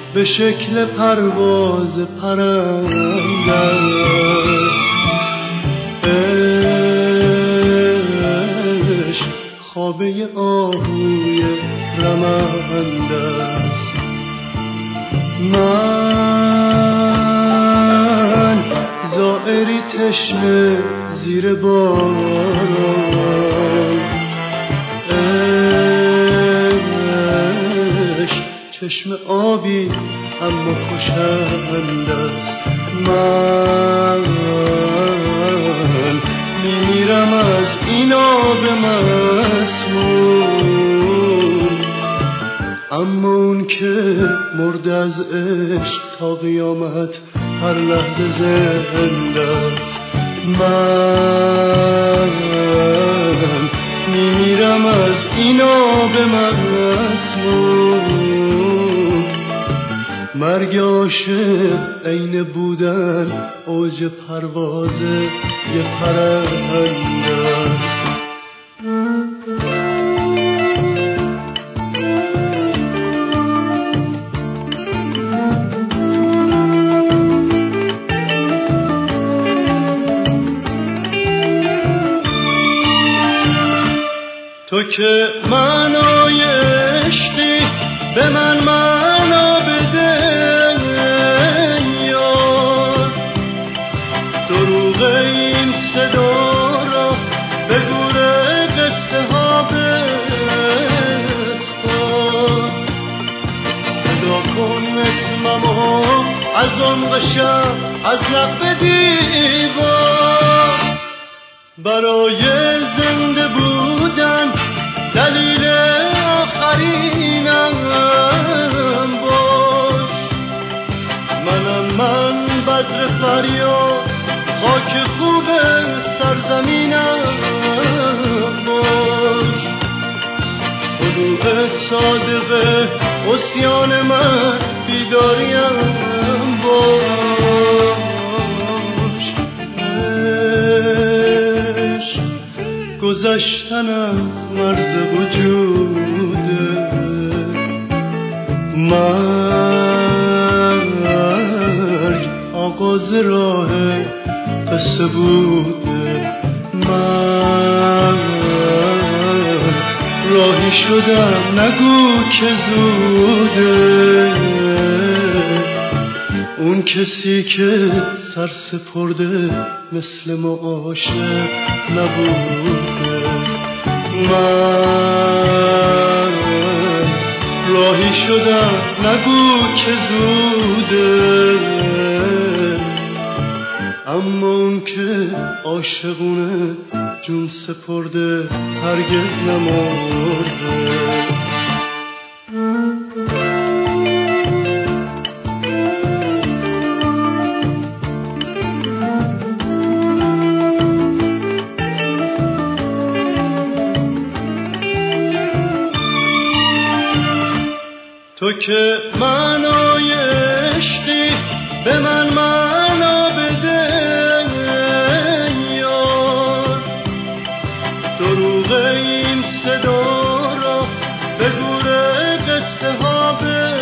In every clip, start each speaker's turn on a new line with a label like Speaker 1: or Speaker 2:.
Speaker 1: به شکل پرواز پرنده است. عشق خوابه آهوی رمنده است. من زائری تشنه زیر باران، عشق چشم آبی اما کشنده است. من میمیرم از این آب مسموم، اما اون که مرده از عشق تا قیامت هر لحظه زنده است. من میمیرم از این آب مسموم. مرگ عاشق عین بودن اوج پرواز یه پرنده است. تو که معنای عشقی به من معنا بده یار، دروغ این صدا را به گور قصه ها بسپار. صدا کن اسممو از عمق شب از لب دیوار. برای زنده بودن دلیل آخرینم باش. من بدر فریاد خاک خوب سرزمینم باش. طلوع صادق عصیان من بیداریم باش. گذشتن از مرز وجوده، مرگ آغاز راه قصه بوده. من راهی شدم نگو که زوده، اون کسی که سر سپرده مثل ما عاشق نبوده. من راهی شدم نگو که زوده، اما اون که عاشقونه جون سپرده هرگز نمرده. تو که معنای عشقی به من معنا بده یار، دروغ این صدا را به گور قصه ها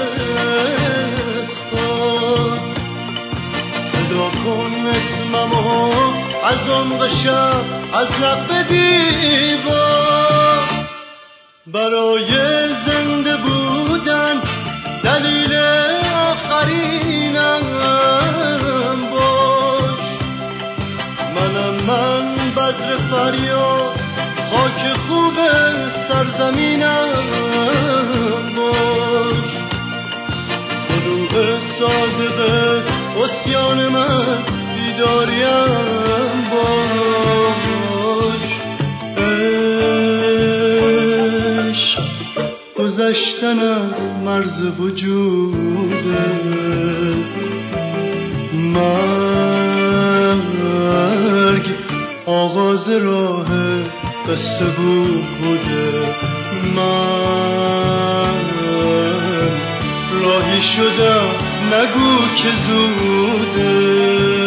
Speaker 1: بسپار. صدا کن اسممو از عمق شب از لب دیوار. برای زنده بودن دلیل آخرینم باش. من بدر فریاد خاک خوب سرزمینم باش. طلوع صادق عصیان من بیداریم باش. عشق گذشتن از مرز وجوده، مرگ آغاز راه قصه بوده. من راهی شدم نگو که زوده،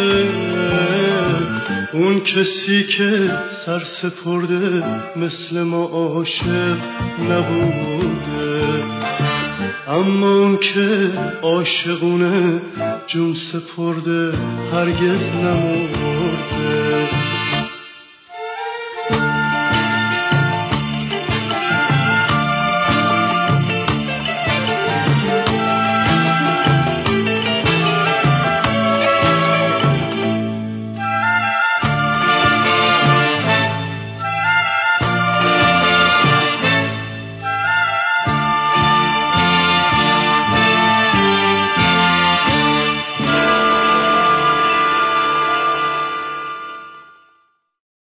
Speaker 1: اون کسی که سر سپرده مثل ما عاشق نبوده. اما اون که عاشقونه جون سپرده هرگز نمرده.